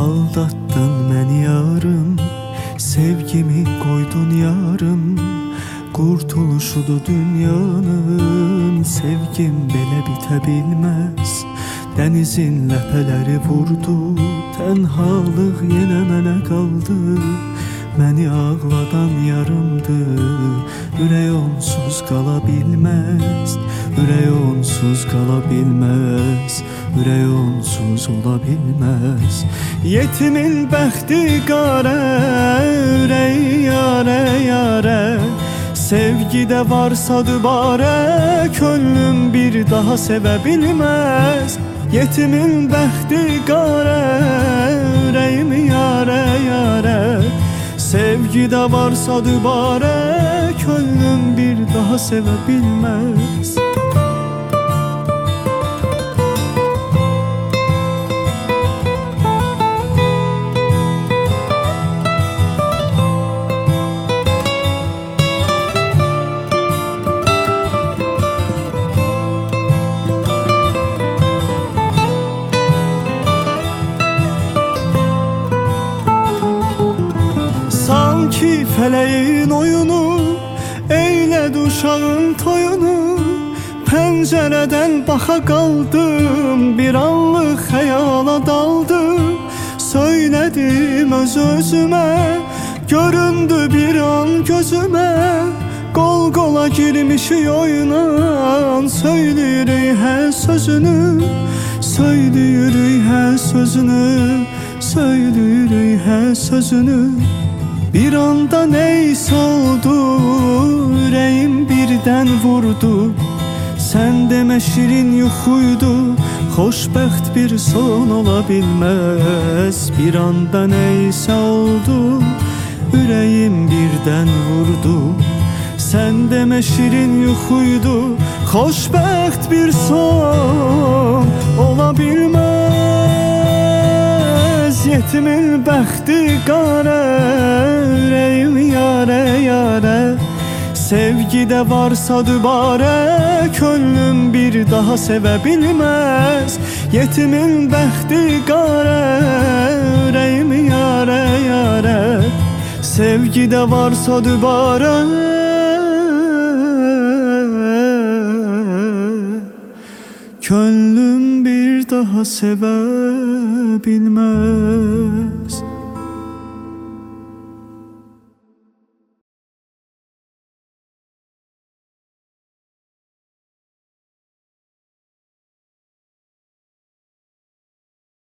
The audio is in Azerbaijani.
Aldattın məni yarım, sevgimi koydun yarım. Kurtuluşudu dünyanın, sevgim belə bitə bilməz. Dənizin ləpələri vurdu, tənhalıq yenə mənə qaldı. Məni ağladan yarımdı, ürək onsuz qala bilməz. Ürək onsuz qala bilməz, ürək onsuz ola bilməz. Yetimin bəxti qara, ürəyi yarə yarə. Sevgidə varsa dübarə, könlüm bir daha sevə bilməz. Yetimin bəxti qara, ürəyim yarə yarə. Sevgidə varsa dübarə, könlüm bir daha sevə bilməz. Sanki feleğin oyunu, eylədi uşağın toyunu. Pəncərədən baxa qaldım, bir anlıq xəyala daldım. Söylədim öz-özümə, göründü bir an gözümə. Qol qola girmişik oyuna, söyləyirik hər sözünü. Söyləyirik hər sözünü, söyləyirik hər sözünü. Bir anda neyse oldu, yüreğim birden vurdu. Sen deme şirin yuxuydu, xoşbəxt bir son ola bilməz. Bir anda neyse oldu, yüreğim birden vurdu. Sen deme şirin yuxuydu, xoşbəxt bir son ola bilməz. Yetimin bəxti qara, ürəyim yarə yarə. Sevgidə varsa dübarə, könlüm bir daha sevə bilməz. Yetimin bəxti qara, ürəyim yarə yarə. Sevgidə varsa dübarə, könlüm bir daha sevə bilməz.